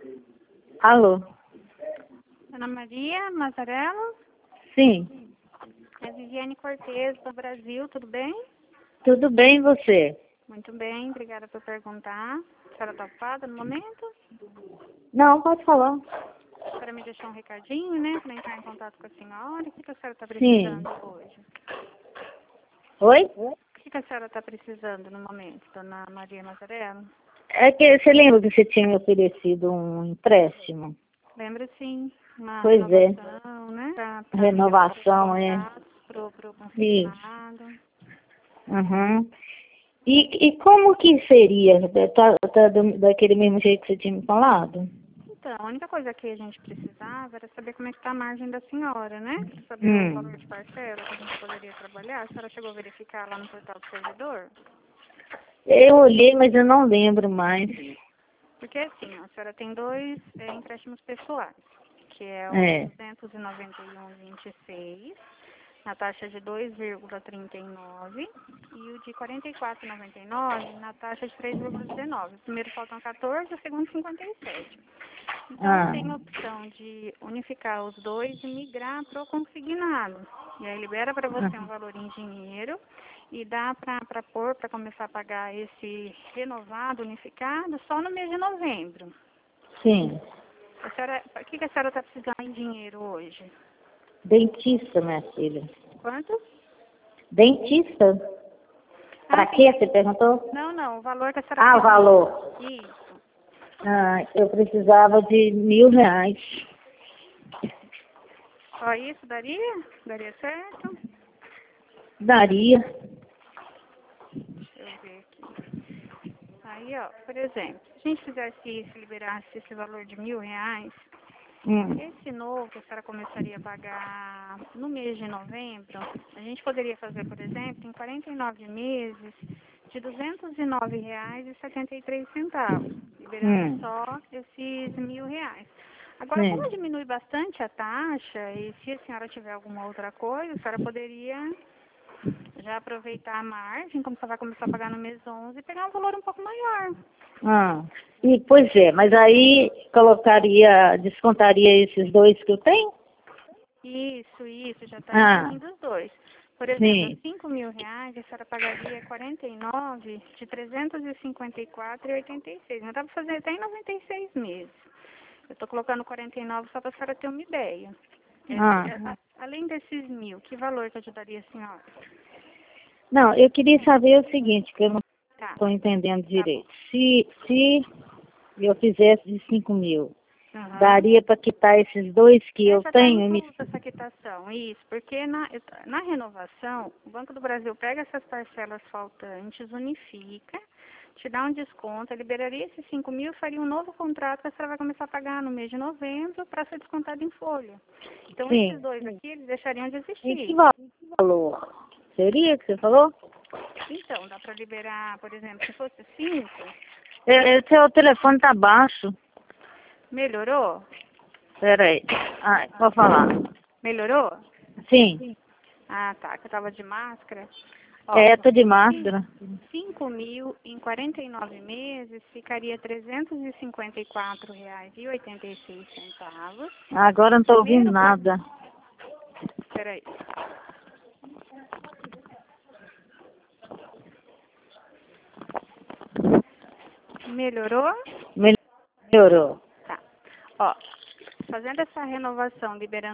Alô? Ana Maria Mazarello? Sim. É Viviane Cortez, do Brasil, tudo bem? Tudo bem, e você? Muito bem, obrigada por perguntar. A senhora está ocupada no momento? Não, pode falar. A senhora me deixou um recadinho, né, para entrar em contato com a senhora. O que a senhora está Sim. precisando hoje? Oi? O que a senhora está precisando no momento, dona Maria Mazarello? É que você lembra que você tinha me oferecido um empréstimo? Lembra sim, uma Pois é. renovação, né? Pra Renovação, é. pro Isso. consignado. Uhum. E como que seria? Daquele mesmo jeito que você tinha me falado? Então, a única coisa que a gente precisava era saber como é que está a margem da senhora, né? Para saber o Hum. valor de parcela que a gente poderia trabalhar. A senhora chegou a verificar lá no portal do servidor? Eu olhei, mas eu não lembro mais. Porque assim, ó, a senhora tem dois empréstimos pessoais, que é o É. 291,26, na taxa de 2,39 e o de 44,99 na taxa de 3,19. O primeiro faltam 14, o segundo 57. Então, tem a opção de unificar os dois e migrar para o consignado. E aí libera para você um valor em dinheiro e dá para pôr, para começar a pagar esse renovado, unificado, só no mês de novembro. Sim. O que a senhora está precisando em dinheiro hoje? Dentista, minha filha. Quanto? Dentista? Pra Sim. quê? Você perguntou? Não, o valor que a senhora Ah, o precisa. valor. Isso. Eu precisava de R$ 1.000. Só isso daria? Daria certo? Daria. Deixa eu ver aqui. Aí, ó, por exemplo, se a gente fizesse isso, liberasse esse valor de R$ 1.000, esse novo que a senhora começaria a pagar no mês de novembro, a gente poderia fazer, por exemplo, em 49 meses de R$ 209,73, liberando só esses R$ 1.000. Agora, como diminui bastante a taxa, e se a senhora tiver alguma outra coisa, a senhora poderia já aproveitar a margem, como você vai começar a pagar no mês 11, e pegar um valor um pouco maior. Pois é, mas aí descontaria esses dois que eu tenho? Isso, já está incluindo os dois. Por exemplo, Sim. R$ 5.000, a senhora pagaria 49 de 354,86. Não dá para fazer até em 96 meses. Eu estou colocando 49 só para a senhora ter uma ideia. Além desses 1.000, que valor que ajudaria a senhora? Não, eu queria saber o seguinte, que eu não Tá. estou entendendo direito. Se eu fizesse de 5.000, daria para quitar esses dois que eu Já está tenho? inclusa essa quitação, isso, porque na renovação, o Banco do Brasil pega essas parcelas faltantes, unifica, te dá um desconto, liberaria esses 5.000, faria um novo contrato que a senhora vai começar a pagar no mês de novembro para ser descontado em folha. Então, esses dois aqui, eles deixariam de existir. E que valor? Seria que você falou? Então, dá para liberar, por exemplo, se fosse 5, Seu telefone tá baixo. melhorou? Peraí. Vou falar. Melhorou? Sim. Ah, tá, que eu tava de máscara. Tô de máscara. 5.000 em 49 meses ficaria R$ 354,86. Agora não tô ouvindo nada. Peraí. Melhorou? Melhorou. Tá. Fazendo essa renovação, liberando